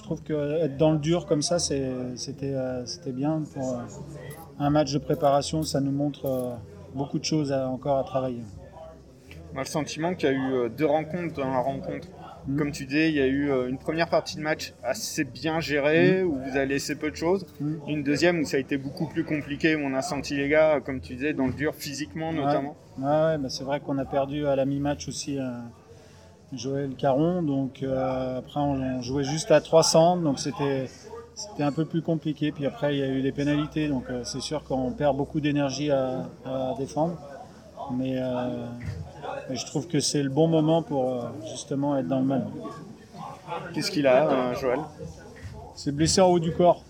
je trouve qu'être dans le dur comme ça, c'était bien pour un match de préparation. Ça nous montre beaucoup de choses encore à travailler. On a le sentiment qu'il y a eu deux rencontres dans la rencontre. Comme tu dis, il y a eu une première partie de match assez bien gérée, où vous avez laissé peu de choses. Une deuxième où ça a été beaucoup plus compliqué, où on a senti les gars, comme tu disais, dans le dur, physiquement notamment. Ouais, c'est vrai qu'on a perdu à la mi-match aussi Joël Caron. Donc après, on jouait juste à 300, donc c'était un peu plus compliqué. Puis après, il y a eu les pénalités, donc c'est sûr qu'on perd beaucoup d'énergie à défendre. Mais je trouve que c'est le bon moment pour justement être dans le mal. Qu'est-ce qu'il a, Joël ? C'est blessé en haut du corps.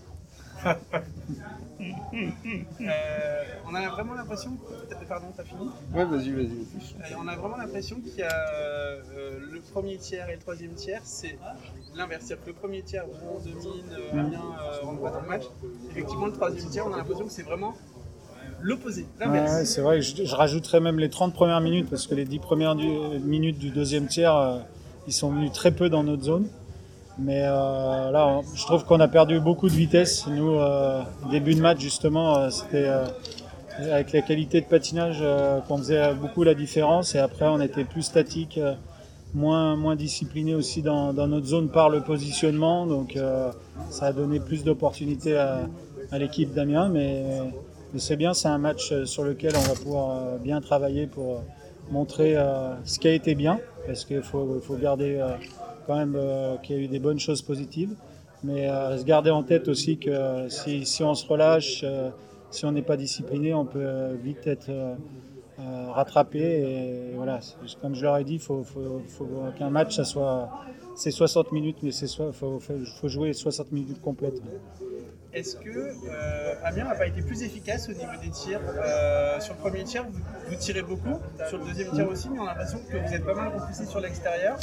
On a vraiment l'impression pardon, t'as fini ? Ouais, vas-y. On a vraiment l'impression qu'il y a le premier tiers et le troisième tiers, c'est l'inverse. C'est-à-dire que le premier tiers, on domine, Amiens rentre pas dans le match. Effectivement, le troisième tiers, on a l'impression que c'est vraiment l'opposé, l'inverse. Ouais, c'est vrai, je rajouterais même les 30 premières minutes, parce que les 10 premières minutes du deuxième tiers, ils sont venus très peu dans notre zone. Mais là, je trouve qu'on a perdu beaucoup de vitesse. Nous, début de match, justement, c'était avec la qualité de patinage qu'on faisait beaucoup la différence. Et après, on était plus statique, moins discipliné aussi dans notre zone par le positionnement. Donc, ça a donné plus d'opportunités à l'équipe d'Amiens. Mais c'est bien, c'est un match sur lequel on va pouvoir bien travailler pour montrer ce qui a été bien. Parce qu'il faut garder quand même qu'il y a eu des bonnes choses positives. Mais se garder en tête aussi que si on se relâche, si on n'est pas discipliné, on peut vite être rattrapé. Et voilà, comme je leur ai dit, il faut qu'un match, c'est 60 minutes, mais il faut jouer 60 minutes complètes. Est-ce que Amiens n'a pas été plus efficace au niveau des tirs ? Sur le premier tir, vous tirez beaucoup, sur le deuxième tir aussi, mais on a l'impression que vous êtes pas mal repoussé sur l'extérieur.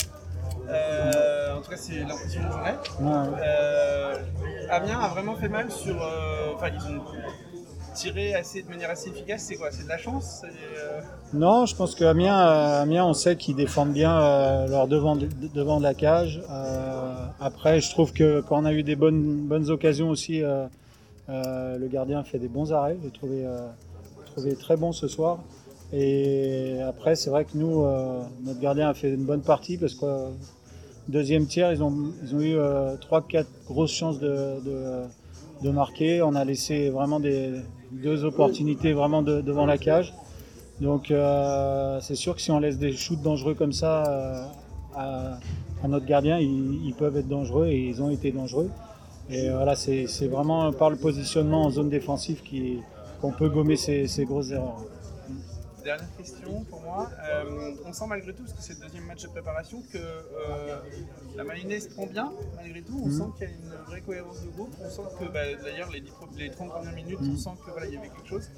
En tout cas, c'est l'impression que j'en ai. Amiens a vraiment fait mal sur. Ils ont tiré de manière assez efficace. C'est quoi ? C'est de la chance ? Non, je pense qu'Amiens, on sait qu'ils défendent bien leur devant de la cage. Après, je trouve que quand on a eu des bonnes occasions aussi, le gardien fait des bons arrêts. J'ai trouvé très bon ce soir. Et après, c'est vrai que nous, notre gardien a fait une bonne partie parce que deuxième tiers, ils ont eu 3-4 grosses chances de marquer. On a laissé vraiment deux opportunités vraiment devant la cage. Donc c'est sûr que si on laisse des shoots dangereux comme ça à notre gardien, ils peuvent être dangereux et ils ont été dangereux. Et voilà, c'est vraiment par le positionnement en zone défensive qu'on peut gommer ces grosses erreurs. Dernière question pour moi. On sent malgré tout, parce que c'est le deuxième match de préparation, que la mayonnaise prend bien, malgré tout. On sent qu'il y a une vraie cohérence de groupe. On sent que, d'ailleurs, les 30 premières minutes, on sent que il y avait quelque chose.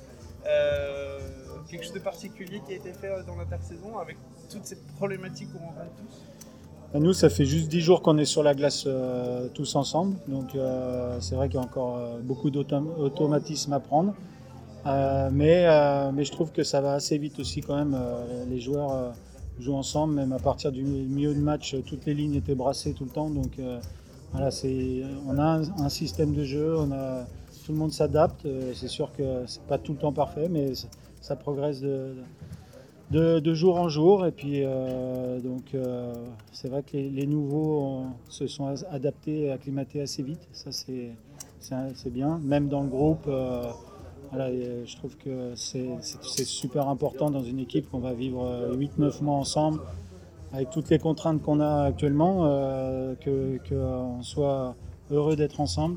Quelque chose de particulier qui a été fait dans l'intersaison avec toutes ces problématiques qu'on rencontre tous. Nous, ça fait juste 10 jours qu'on est sur la glace tous ensemble. Donc c'est vrai qu'il y a encore beaucoup d'automatismes à prendre. Mais je trouve que ça va assez vite aussi quand même. Les joueurs jouent ensemble, même à partir du milieu de match, toutes les lignes étaient brassées tout le temps. Donc voilà, on a un système de jeu, tout le monde s'adapte. C'est sûr que c'est pas tout le temps parfait, mais ça progresse de jour en jour. Et puis donc c'est vrai que les nouveaux se sont adaptés et acclimatés assez vite. Ça c'est bien. Même dans le groupe. Voilà, je trouve que c'est super important dans une équipe qu'on va vivre 8-9 mois ensemble, avec toutes les contraintes qu'on a actuellement, qu'on soit heureux d'être ensemble.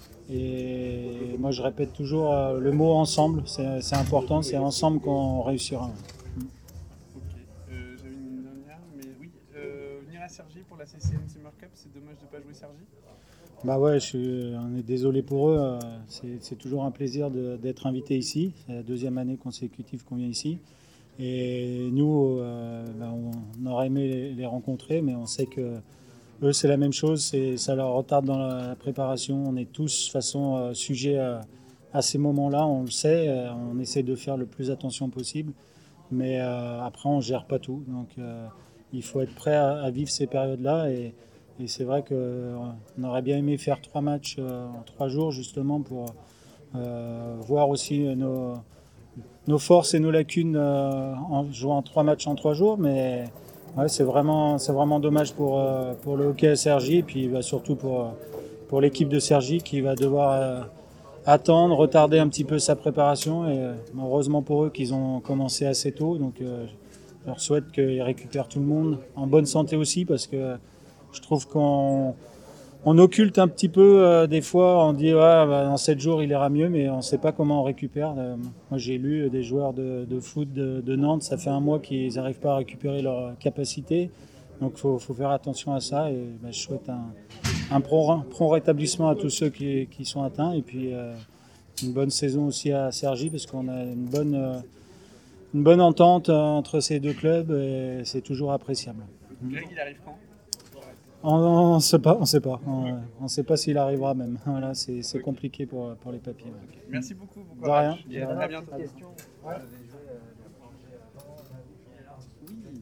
Et moi je répète toujours le mot ensemble, c'est important, c'est ensemble qu'on réussira. Ok, j'avais une dernière, mais oui, venir à Cergy pour la CCM Summer Cup, c'est dommage de ne pas jouer Cergy. Bah ouais, on est désolé pour eux. C'est toujours un plaisir d'être invité ici. C'est la deuxième année consécutive qu'on vient ici. Et nous, on aurait aimé les rencontrer, mais on sait que eux, c'est la même chose. Ça leur retarde dans la préparation. On est tous, de toute façon, sujets à ces moments-là. On le sait. On essaie de faire le plus attention possible. Mais après, on ne gère pas tout. Donc, il faut être prêt à vivre ces périodes-là. Et Et c'est vrai qu'on aurait bien aimé faire 3 matchs en 3 jours justement pour voir aussi nos forces et nos lacunes en jouant 3 matchs en 3 jours. Mais ouais, c'est vraiment dommage pour le hockey à Cergy et puis surtout pour l'équipe de Cergy qui va devoir attendre, retarder un petit peu sa préparation. Et heureusement pour eux qu'ils ont commencé assez tôt. Donc je leur souhaite qu'ils récupèrent tout le monde en bonne santé aussi parce que je trouve qu'on occulte un petit peu des fois, on dit dans 7 jours il ira mieux, mais on ne sait pas comment on récupère. Moi j'ai lu des joueurs de foot de Nantes, ça fait 1 mois qu'ils n'arrivent pas à récupérer leur capacité, donc il faut faire attention à ça et je souhaite un prompt rétablissement à tous ceux qui sont atteints et puis une bonne saison aussi à Cergy parce qu'on a une bonne entente entre ces 2 clubs et c'est toujours appréciable. Greg, il arrive quand ? On ne sait pas. On sait pas s'il arrivera même. Voilà, c'est compliqué pour les papiers. Merci beaucoup. De rien. À bientôt.